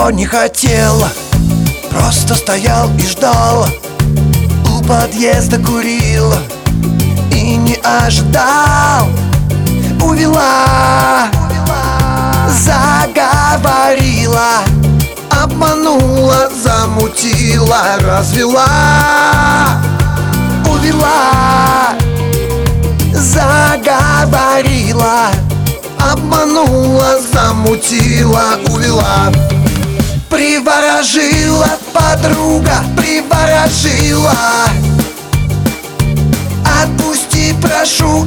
ничего не хотел, просто стоял и ждал. У подъезда курил и не ожидал. Увела, заговорила, обманула, замутила, развела. Увела, заговорила, обманула, замутила, увела. Приворожила подруга, приворожила. Отпусти, прошу,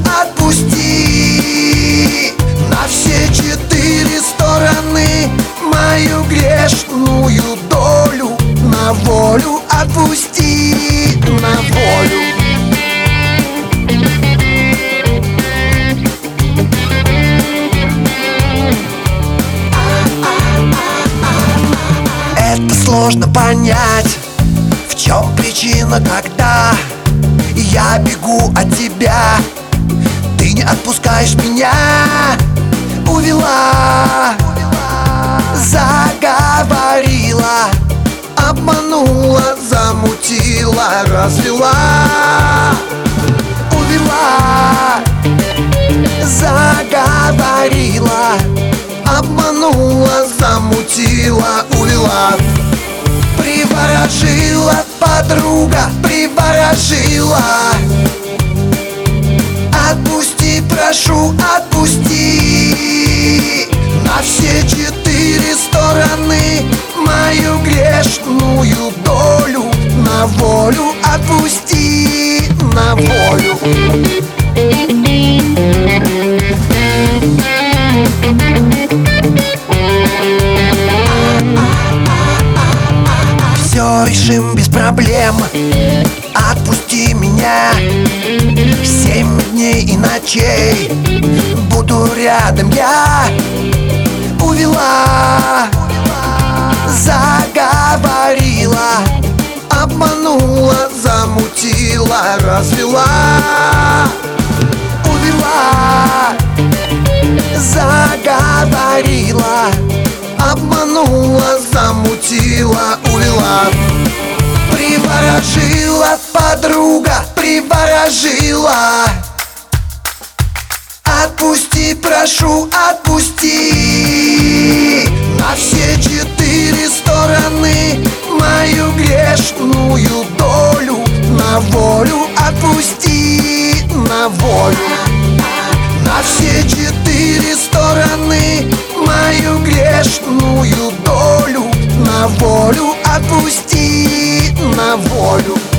отпусти на все 4 стороны мою грешную долю. На волю отпусти, на волю. Это сложно понять, в чем причина, когда я бегу от тебя, ты не отпускаешь меня. Увела, заговорила, обманула, замутила, развела. Увела, заговорила, обманула, замутила, увела. Приворожила подруга, приворожила. Отпусти, прошу, отпусти на все 4 стороны мою грешную долю. На волю отпусти, на волю. Все решим без проблем, отпусти меня. 7 дней и ночей буду рядом я. Увела, заговорила, обманула, замутила, развела. Увела, заговорила, обманула, замутила, увела. Приворожила подруга, приворожила. Отпусти, прошу, отпусти на все 4 стороны мою грешную долю. На волю отпусти, на волю. На все 4 стороны мою грешную долю. На волю отпусти, на волю.